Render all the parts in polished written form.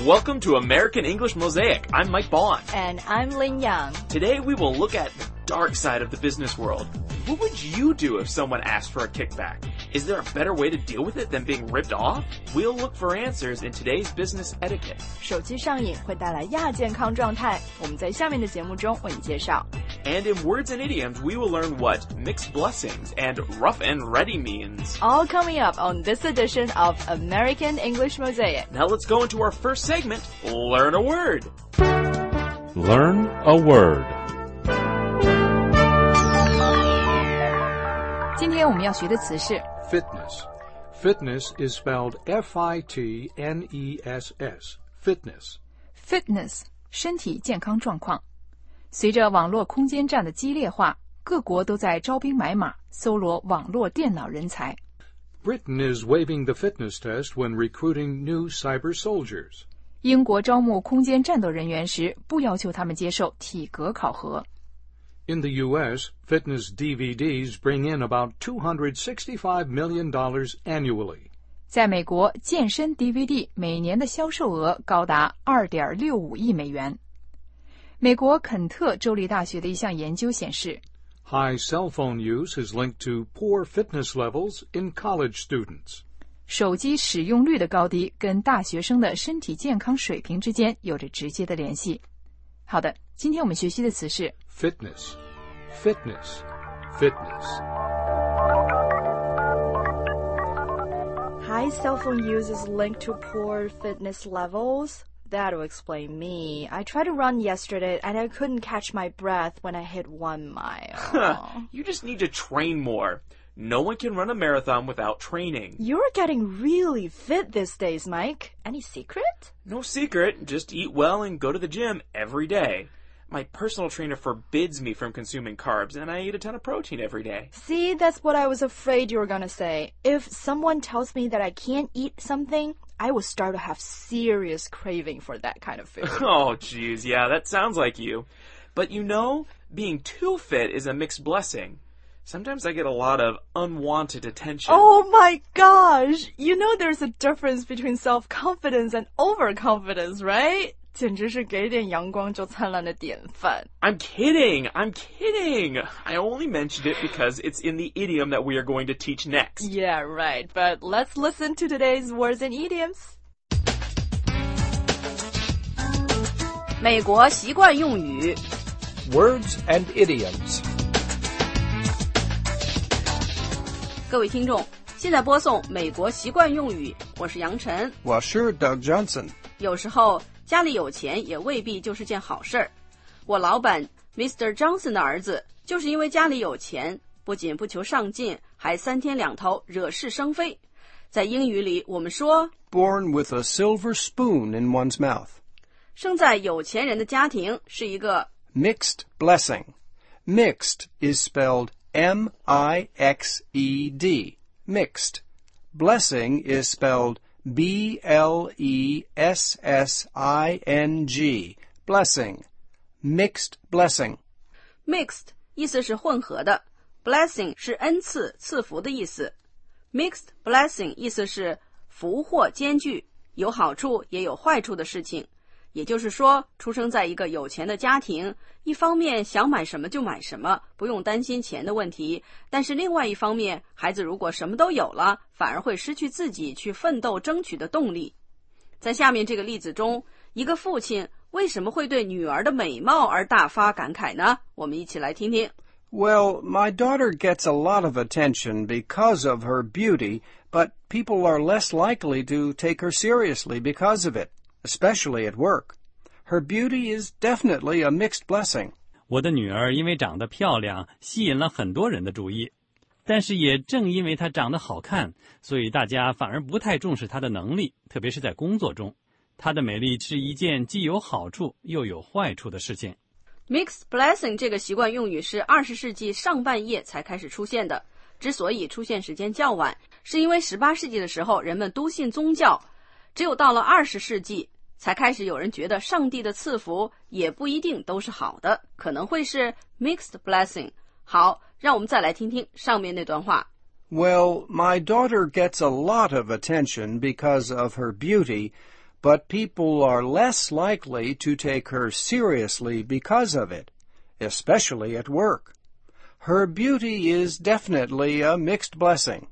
Welcome to American English Mosaic. I'm Mike Bond. And I'm Lin Yang. Today we will look at the dark side of the business world. What would you do if someone asked for a kickback? Is there a better way to deal with it than being ripped off? We'll look for answers in today's business etiquette. 手机上瘾会带来亚健康状态，我们在下面的节目中为你介绍。 And in words and idioms, we will learn what mixed blessings and rough and ready means. All coming up on this edition of American English Mosaic. Now let's go into our first segment, Learn a Word. Learn a word. 今天我们要学的词是 Fitness. Fitness is spelled F-I-T-N-E-S-S. Fitness. fitness 身体健康状况。随着网络空间战的激烈化，各国都在招兵买马，搜罗网络电脑人才。 Britain is waiving the fitness test when recruiting new cyber soldiers. 英国招募空间战斗人员时，不要求他们接受体格考核。 In the U.S., fitness DVDs bring in about $265 million annually. 在美国，健身 DVD 每年的销售额高达 2.65 亿美元。美国肯特州立大学的一项研究显示， High cell phone use is linked to poor fitness levels in college students. 手机使用率的高低跟大学生的身体健康水平之间有着直接的联系。好的，今天我们学习的词是 Fitness. Fitness. Fitness. High cell phone use is linked to poor fitness levels. That'll explain me. I tried to run yesterday and I couldn't catch my breath when I hit 1 mile. You just need to train more. No one can run a marathon without training. You're getting really fit these days, Mike. Any secret? No secret, just eat well and go to the gym every day. My personal trainer forbids me from consuming carbs, and I eat a ton of protein every day. See, that's what I was afraid you were gonna say. If someone tells me that I can't eat something, I will start to have serious craving for that kind of food. Oh, geez, yeah, that sounds like you. But you know, being too fit is a mixed blessing. Sometimes I get a lot of unwanted attention. Oh my gosh! You know there's a difference between self-confidence and overconfidence, right? 简直是给点阳光就灿烂的典范。 I'm kidding! I only mentioned it because it's in the idiom that we are going to teach next. Yeah, right. But let's listen to today's words and idioms. 美国习惯用语 Words and idioms. 各位听众，现在播送美国习惯用语，我是杨晨。 我是 Doug Johnson. 有时候家里有钱也未必就是件好事儿。我老板 Mr. Johnson 的儿子就是因为家里有钱，不仅不求上进，还3天2头惹是生非。在英语里我们说 Born with a silver spoon in one's mouth. 生在有钱人的家庭是一个 Mixed blessing. Mixed is spelled M-I-X-E-D. Mixed. Blessing is spelled B-L-E-S-S-I-N-G. Blessing. Mixed blessing. Mixed 意思是混合的， Blessing 是恩赐、赐福的意思。Mixed blessing 意思是福祸兼具，有好处也有坏处的事情。也就是说，出生在一个有钱的家庭，一方面想买什么就买什么，不用担心钱的问题，但是另外一方面，孩子如果什么都有了，反而会失去自己去奋斗争取的动力。在下面这个例子中，一个父亲为什么会对女儿的美貌而大发感慨呢？我们一起来听听。 Well, my daughter gets a lot of attention because of her beauty, but people are less likely to take her seriously because of it, especially at work. Her beauty is definitely a mixed blessing. 我的女儿因为长得漂亮，吸引了很多人的注意。但是也正因为她长得好看，所以大家反而不太重视她的能力，特别是在工作中。她的美丽是一件既有好处又有坏处的事情。 Mixed blessing 这个习惯用语是20世纪上半叶才开始出现的。之所以出现时间较晚，是因为18世纪的时候人们都信宗教，只有到了20世纪才开始有人觉得上帝的赐福也不一定都是好的，可能会是 mixed blessing。 好，让我们再来听听上面那段话。 Well, my daughter gets a lot of attention because of her beauty, but people are less likely to take her seriously because of it, especially at work. Her beauty is definitely a mixed blessing.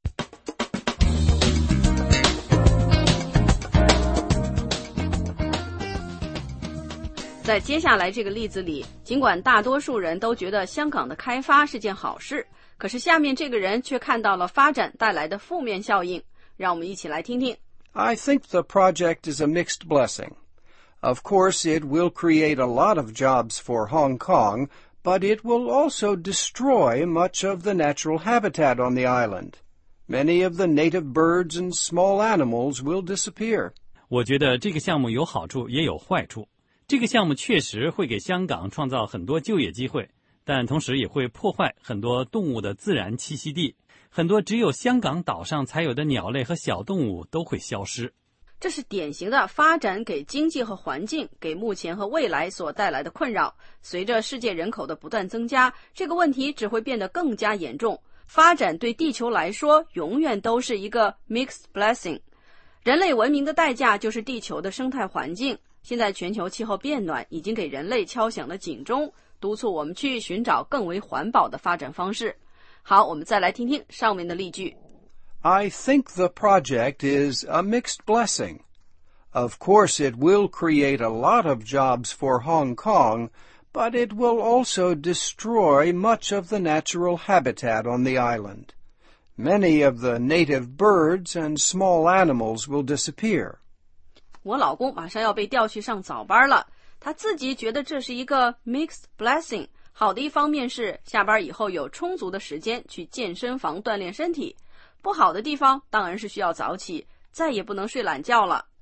在接下来这个例子里，尽管大多数人都觉得香港的开发是件好事，可是下面这个人却看到了发展带来的负面效应。让我们一起来听听。 I think the project is a mixed blessing. Of course, it will create a lot of jobs for Hong Kong, but it will also destroy much of the natural habitat on the island. Many of the native birds and small animals will disappear. 我觉得这个项目有好处也有坏处。这个项目确实会给香港创造很多就业机会，但同时也会破坏很多动物的自然栖息地，很多只有香港岛上才有的鸟类和小动物都会消失。 这是典型的发展给经济和环境给目前和未来所带来的困扰。随着世界人口的不断增加，这个问题只会变得更加严重。发展对地球来说永远都是一个 mixed blessing。人类文明的代价就是地球的生态环境。现在全球气候变暖已经给人类敲响了警钟，督促我们去寻找更为环保的发展方式。好，我们再来听听上面的例句。 I think the project is a mixed blessing. Of course, it will create a lot of jobs for Hong Kong, but it will also destroy much of the natural habitat on the island. Many of the native birds and small animals will disappear. 我老公马上要被调去上早班了，他自己觉得这是一个 mixed blessing。好的一方面是下班以后有充足的时间去健身房锻炼身体，不好的地方当然是需要早起，再也不能睡懒觉了。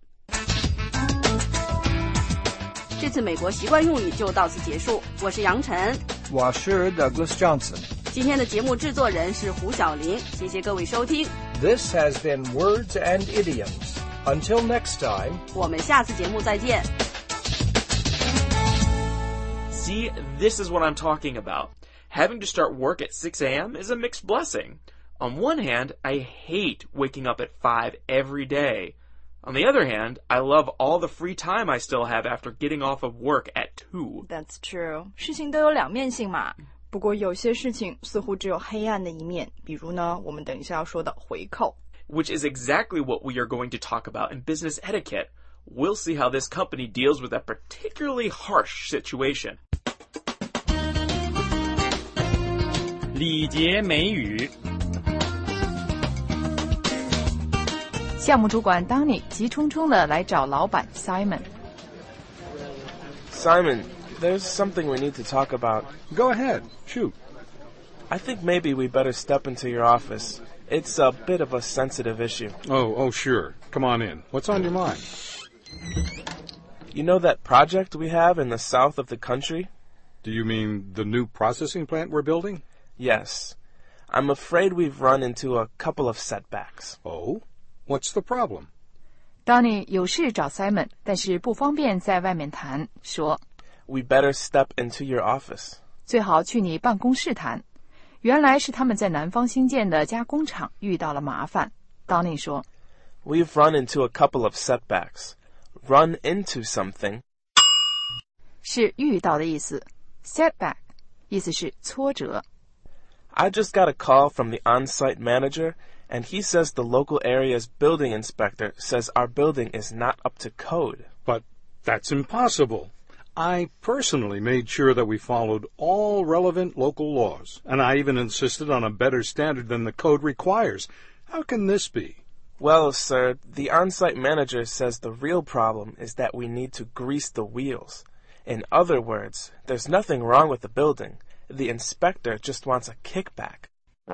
这次美国习惯用语就到此结束，我是杨晨， 我是 Douglas Johnson。 今天的节目制作人是胡小玲，谢谢各位收听。 This has been Words and Idioms. Until next time, 我们下次节目再见。 See, this is what I'm talking about. Having to start work at 6 a.m. is a mixed blessing. On one hand, I hate waking up at 5 every day. On the other hand, I love all the free time I still have after getting off of work at 2. That's true. 事情都有两面性嘛。不过有些事情似乎只有黑暗的一面，比如呢，我们等一下要说的回扣。 Which is exactly what we are going to talk about in business etiquette. We'll see how this company deals with a particularly harsh situation. 礼节美语。 项目主管 Donnie 急冲冲地来找老板 Simon。 Simon, there's something we need to talk about. Go ahead. Shoot. I think maybe we better step into your office. It's a bit of a sensitive issue. Oh, sure. Come on in. What's on your mind? You know that project we have in the south of the country? Do you mean the new processing plant we're building? Yes. I'm afraid we've run into a couple of setbacks. Oh? What's the problem? Donnie 有事找 Simon， 但是不方便在外面谈，说 We better step into your office. 最好去你办公室谈。原来是他们在南方新建的加工厂遇到了麻烦。Donnie 说 We've run into a couple of setbacks. Run into something 是遇到的意思， setback 意思是挫折。 I just got a call from the on-site manager, and he says the local area's building inspector says our building is not up to code. But that's impossible. I personally made sure that we followed all relevant local laws, and I even insisted on a better standard than the code requires. How can this be? Well, sir, the on-site manager says the real problem is that we need to grease the wheels. In other words, there's nothing wrong with the building. The inspector just wants a kickback.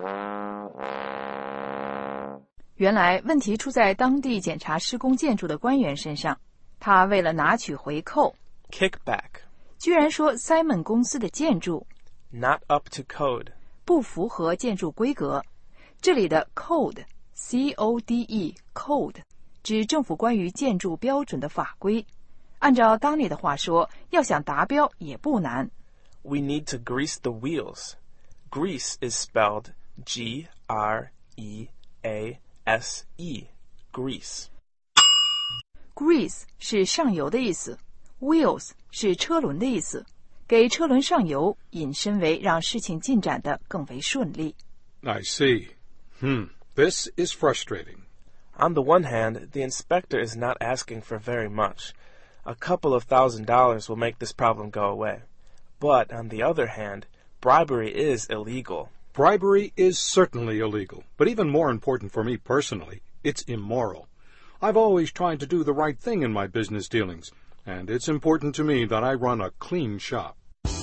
原来问题出在当地检查施工建筑的官员身上，他为了拿取回扣 Kickback. 居然说 Simon 公司的建筑 Not up to code. 不符合建筑规格。这里的 code C-O-D-E code 指政府关于建筑标准的法规。按照当地的话说，要想达标也不难。 We need to grease the wheels. Grease is spelled G-R-E-A-S-E. Grease. Grease 是上油的意思 ，wheels 是车轮的意思，给车轮上油引申为让事情进展得更为顺利。 I see. This is frustrating. On the one hand, the inspector is not asking for very much. A couple of $1,000s will make this problem go away. But on the other hand, bribery is illegal. Bribery is certainly illegal, but even more important for me personally, it's immoral. I've always tried to do the right thing in my business dealings, and it's important to me that I run a clean shop.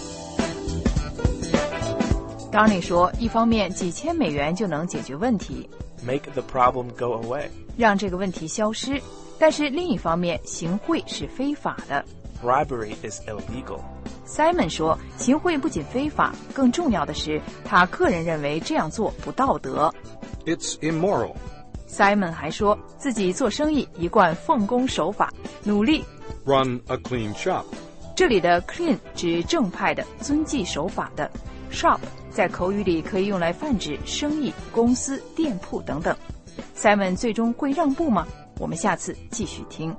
当你说一方面几千美元就能解决问题 Make the problem go away. 让这个问题消失，但是另一方面行贿是非法的。 Bribery is illegal. Simon 说行贿不仅非法，更重要的是他个人认为这样做不道德。 It's immoral. Simon 还说自己做生意一贯奉公守法，努力。 Run a clean shop. 这里的 clean 指正派的、遵纪守法的。Shop 在口语里可以用来泛指生意、公司、店铺等等。Simon 最终会让步吗？我们下次继续听。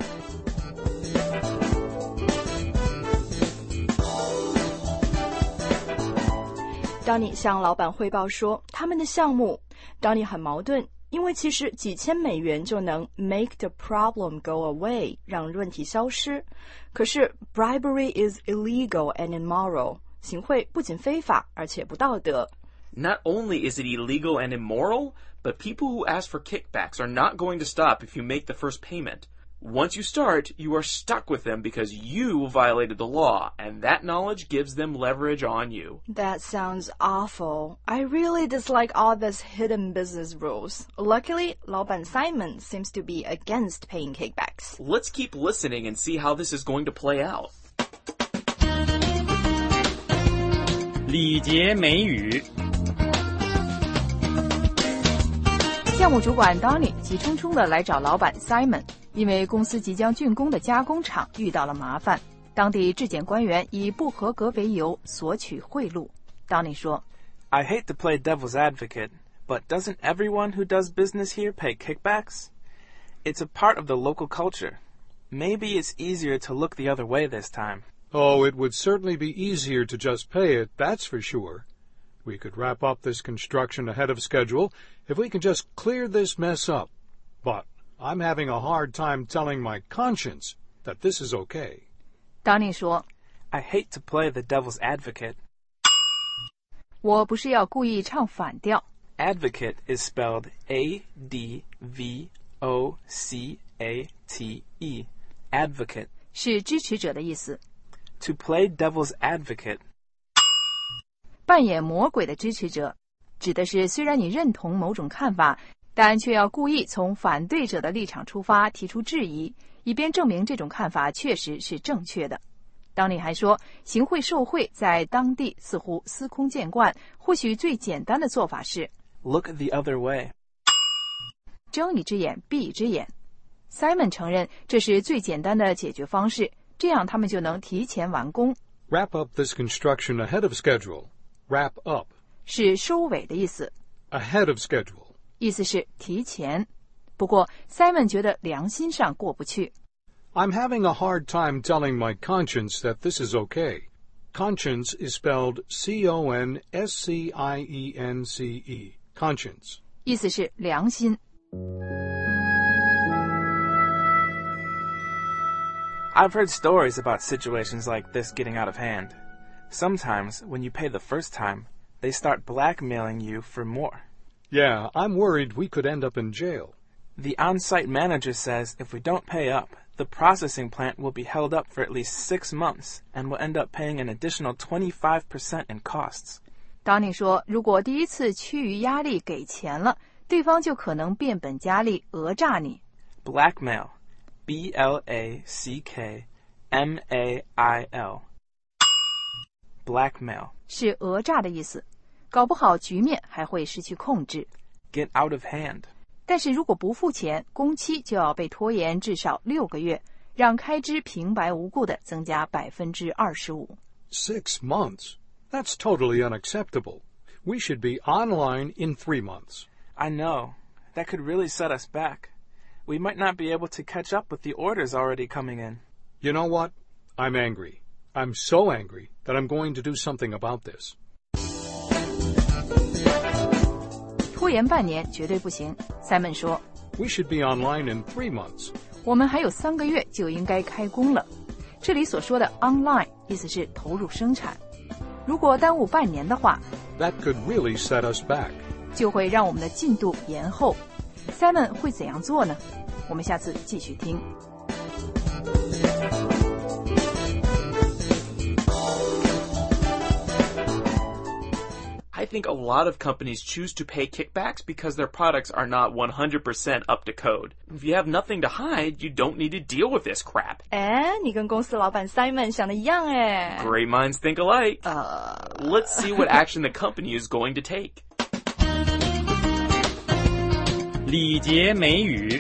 当你向老板汇报说他们的项目，当你很矛盾，因为其实几千美元就能 make the problem go away， 让问题消失。可是 bribery is illegal and immoral， 行贿不仅非法，而且不道德。 Not only is it illegal and immoral, but people who ask for kickbacks are not going to stop if you make the first payment. Once you start, you are stuck with them because you violated the law, and that knowledge gives them leverage on you. That sounds awful. I really dislike all these hidden business rules. Luckily, 老板 Simon seems to be against paying kickbacks. Let's keep listening and see how this is going to play out. 礼节美语。 项目主管 Donnie 急冲冲地来找老板 Simon， 因为公司即将竣工的加工厂遇到了麻烦，当地质检官员以不合格为由索取贿赂。Donnie 说 I hate to play devil's advocate, but doesn't everyone who does business here pay kickbacks? It's a part of the local culture. Maybe it's easier to look the other way this time. Oh, it would certainly be easier to just pay it, that's for sure. We could wrap up this construction ahead of schedule if we can just clear this mess up. But I'm having a hard time telling my conscience that this is okay. Donnie 说 I hate to play the devil's advocate. 我不是要故意唱反调。 Advocate is spelled A-D-V-O-C-A-T-E. Advocate. 是支持者的意思。 To play devil's advocate. 扮演魔鬼的支持者，指的是虽然你认同某种看法，但却要故意从反对者的立场出发提出质疑，以便证明这种看法确实是正确的。当你还说行贿受贿在当地似乎司空见惯，或许最简单的做法是 Look the other way. 睁一只眼闭一只眼。Simon 承认这是最简单的解决方式，这样他们就能提前完工。 Wrap up this construction ahead of schedule. Wrap up. 是收尾的意思。 Ahead of schedule. 意思是提前。不过 Simon 觉得良心上过不去。 I'm having a hard time telling my conscience that this is okay. Conscience is spelled C-O-N-S-C-I-E-N-C-E. Conscience. 意思是良心。 I've heard stories about situations like this getting out of hand. Sometimes, when you pay the first time, they start blackmailing you for more. Yeah, I'm worried we could end up in jail. The on-site manager says if we don't pay up, the processing plant will be held up for at least 6 months and will end up paying an additional 25% in costs. 当你说如果第一次趋于压力给钱了，对方就可能变本加厉讹诈你。 Blackmail. B-L-A-C-K-M-A-I-L. Blackmail. 是讹诈的意思，搞不好局面还会失去控制。 Get out of hand. 但是如果不付钱，工期就要被拖延至少6个月，让开支平白无故的增加25%。 6 months? That's totally unacceptable. We should be online in 3 months. I know. That could really set us back. We might not be able to catch up with the orders already coming in. You know what? I'm angry. I'm so angry that I'm going to do something about this. 拖延半年绝对不行 Simon 说 We should be online in 3 months. 我们还有3个月就应该开工了。这里所说的 online 意思是投入生产。如果耽误半年的话 That could really set us back. 就会让我们的进度延后。Simon 会怎样做呢？我们下次继续听。 I think a lot of companies choose to pay kickbacks because their products are not 100% up to code. If you have nothing to hide, you don't need to deal with this crap. 哎，你跟公司老板 Simon 想的一样哎。 Great minds think alike. Let's see what action the company is going to take. 礼节美语。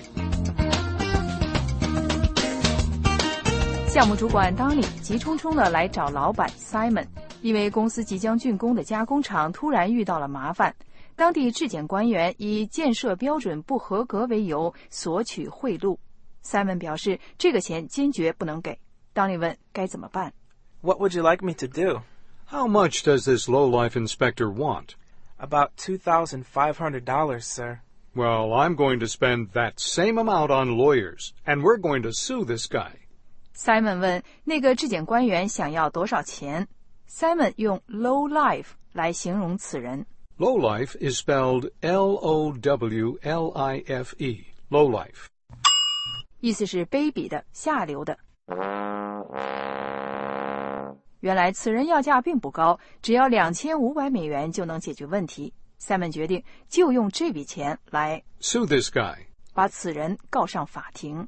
项目主管当里急冲冲地来找老板 Simon， 因为公司即将竣工的加工厂突然遇到了麻烦，当地质检官员以建设标准不合格为由索取贿赂。Simon 表示这个钱坚决不能给。当里问该怎么办。 What would you like me to do? How much does this lowlife inspector want? About $2,500, sir. Well, I'm going to spend that same amount on lawyers, and we're going to sue this guy. Simon 问那个质检官员想要多少钱。Simon 用 low life 来形容此人。 Lowlife is spelled Lowlife, lowlife. 意思是卑鄙的、下流的。原来此人要价并不高，只要$2500美就能解决问题。Simon 决定就用这笔钱来 Sue this guy. 把此人告上法庭。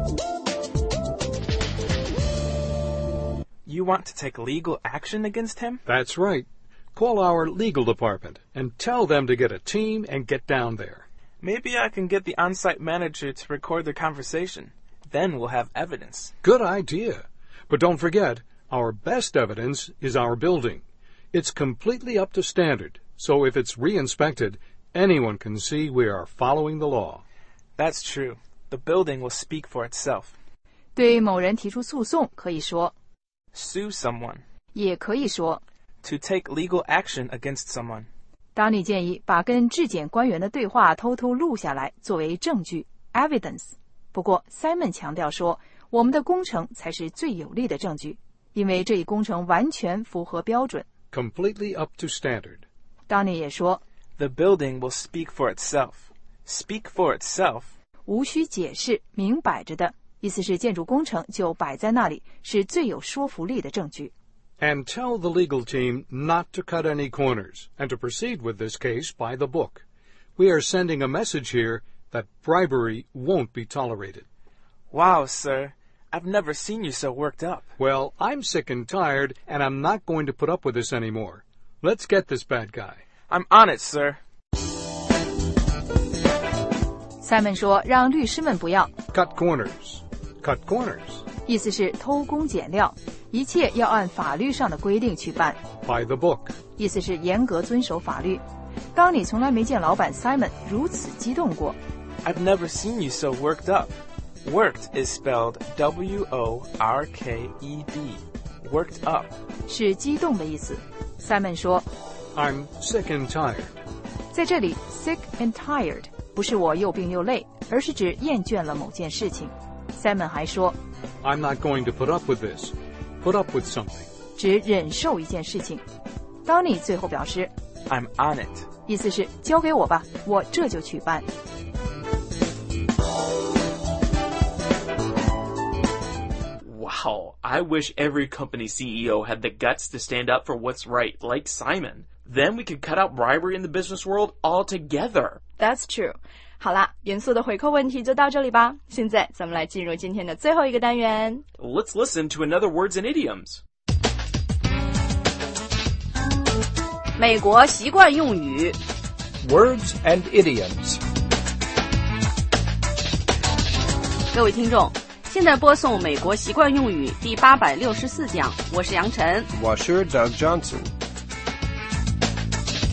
You want to take legal action against him? That's right. Call our legal department and tell them to get a team and get down there. Maybe I can get the on-site manager to record their conversation. Then we'll have evidence. Good idea. But don't forget, our best evidence is our building. It's completely up to standard, so if it's re-inspected, anyone can see we are following the law. That's true. The building will speak for itself. 对某人提出诉讼可以说 Sue someone. 也可以说 To take legal action against someone. 当你建议把跟质检官员的对话偷偷录下来作为证据 evidence。不过 Simon 强调说我们的工程才是最有力的证据，因为这一工程完全符合标准。 Completely up to standard. 当你也说 The building will speak for itself. Speak for itself. 无需解释，明摆着的，意思是建筑工程就摆在那里，是最有说服力的证据。 And tell the legal team not to cut any corners and to proceed with this case by the book. We are sending a message here that bribery won't be tolerated. Wow, sir. I've never seen you so worked up. Well, I'm sick and tired, and I'm not going to put up with this anymore. Let's get this bad guy. I'm on it, sir. Simon 说让律师们不要 Cut corners. Cut corners. 意思是偷工减料，一切要按法律上的规定去办。 By the book. 意思是严格遵守法律。当你从来没见老板 Simon 如此激动过。 I've never seen you so worked up. Worked is spelled W-O-R-K-E-D. Worked up. 是激动的意思。Simon 说 I'm sick and tired. 在这里 sick and tired 不是我又病又累，而是指厌倦了某件事情。Simon 还说 I'm not going to put up with this. Put up with something. 只忍受一件事情。当你最后表示 I'm on it. 意思是交给我吧，我这就去办。 Wow, I wish every company CEO had the guts to stand up for what's right, like Simon. Then we could cut out bribery in the business world altogether. That's true. 好啦，元素的回扣问题就到这里吧。现在咱们来进入今天的最后一个单元。 Let's listen to another words and idioms. 美国习惯用语 Words and idioms. 各位听众，现在播送美国习惯用语第864讲，我是杨晨， 我是 Doug Johnson.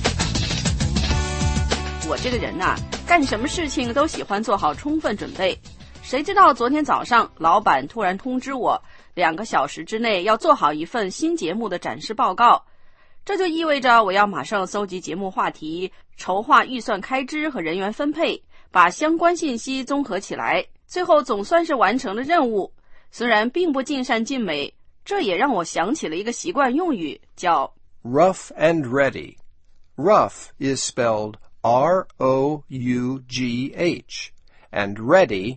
我这个人呐，干什么事情都喜欢做好充分准备， 谁知道昨天早上老板突然通知我2个小时之内要做好一份新节目的展示报告，这就意味着我要马上搜集节目话题，筹划预算开支和人员分配，把相关信息综合起来，最后总算是完成了任务。虽然并不尽善尽美，这也让我想起了一个习惯用语，叫 rough and ready. Rough is spelled R-O-U-G-H, and ready,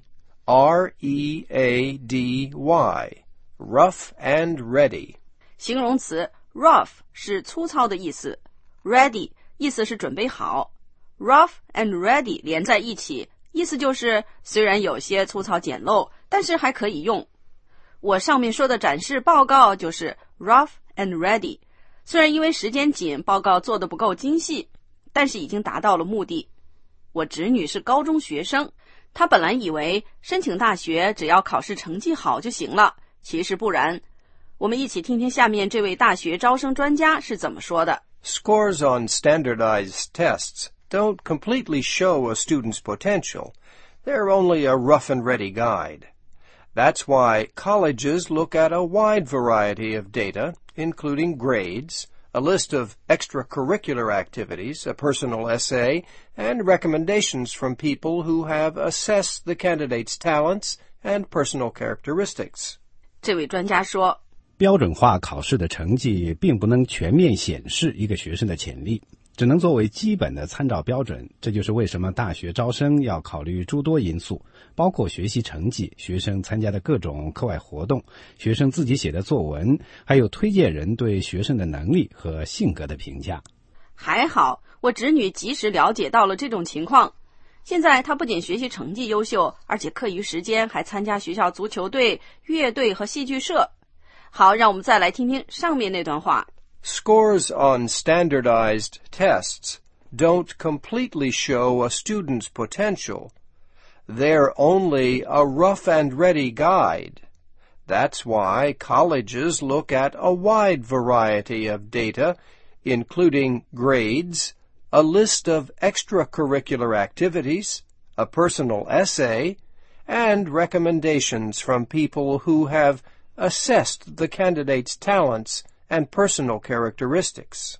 R-E-A-D-Y. Rough and ready. 形容词 rough 是粗糙的意思， ready 意思是准备好。rough and ready 连在一起，意思就是虽然有些粗糙简陋，但是还可以用。我上面说的展示报告就是 rough and ready， 虽然因为时间紧，报告做得不够精细，但是已经达到了目的。我侄女是高中学生，她本来以为申请大学只要考试成绩好就行了，其实不然。我们一起听听下面这位大学招生专家是怎么说的。 Scores on standardized tests don't completely show a student's potential. They're only a rough and ready guide. That's why colleges look at a wide variety of data, including grades, a list of extracurricular activities, a personal essay, and recommendations from people who have assessed the candidate's talents and personal characteristics. 这位专家说， 标准化考试的成绩并不能全面显示一个学生的潜力，只能作为基本的参照标准。这就是为什么大学招生要考虑诸多因素，包括学习成绩、学生参加的各种课外活动、学生自己写的作文，还有推荐人对学生的能力和性格的评价。 还好，我侄女及时了解到了这种情况。现在她不仅学习成绩优秀，而且课余时间还参加学校足球队、乐队和戏剧社。好，让我们再来听听上面那段话。 Scores on standardized tests don't completely show a student's potential. They're only a rough and ready guide. That's why colleges look at a wide variety of data, including grades, a list of extracurricular activities, a personal essay, and recommendations from people who have assessed the candidate's talents and personal characteristics.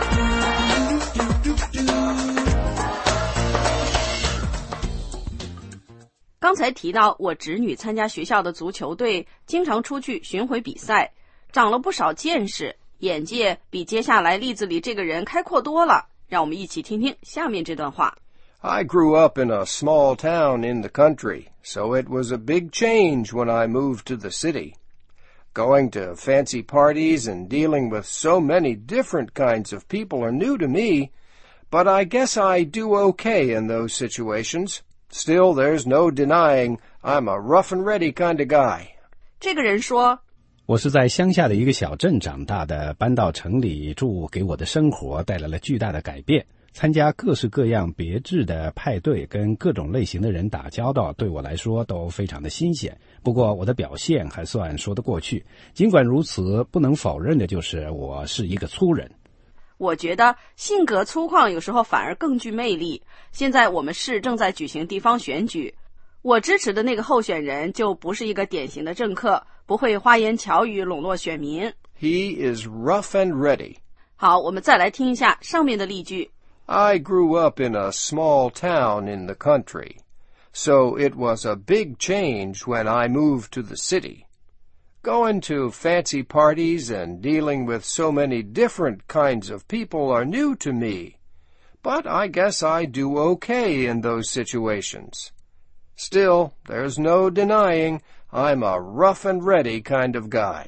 刚才提到我侄女参加学校的足球队，经常出去巡回比赛，长了不少见识，眼界比接下来例子里这个人开阔多了。让我们一起听听下面这段话。 I grew up in a small town in the country, so it was a big change when I moved to the city. Going to fancy parties and dealing with so many different kinds of people are new to me, but I guess I do okay in those situations. Still, there's no denying I'm a rough and ready kind of guy. 这个人说， 我是在乡下的一个小镇长大的，搬到城里住，给我的生活带来了巨大的改变。参加各式各样别致的派对，跟各种类型的人打交道，对我来说都非常的新鲜。不过我的表现还算说得过去。尽管如此，不能否认的就是我是一个粗人。 我觉得性格粗犷有时候反而更具魅力。现在我们市正在举行地方选举，我支持的那个候选人就不是一个典型的政客，不会花言巧语笼络选民。 He is rough and ready. 好，我们再来听一下上面的例句。 I grew up in a small town in the country, so it was a big change when I moved to the city. Going to fancy parties and dealing with so many different kinds of people are new to me, but I guess I do okay in those situations. Still, there's no denying I'm a rough and ready kind of guy.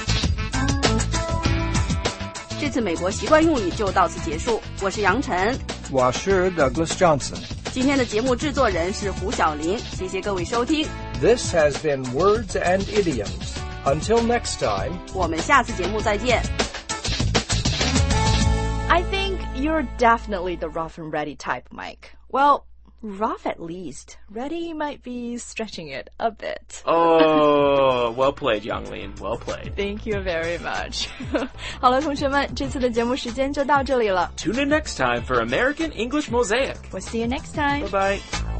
这次美国习惯用语就到此结束，我是杨晨， 我是 Douglas Johnson。 今天的节目制作人是胡小林，谢谢各位收听。 This has been Words and Idioms. Until next time, 我们下次节目再见。 I think you're definitely the rough and ready type, Mike. Well, rough at least. Ready might be stretching it a bit. Oh, well played, Younglin. Well played. Thank you very much. 好了，同学们，这次的节目时间就到这里了。 Tune in next time for American English Mosaic. We'll see you next time. Bye-bye.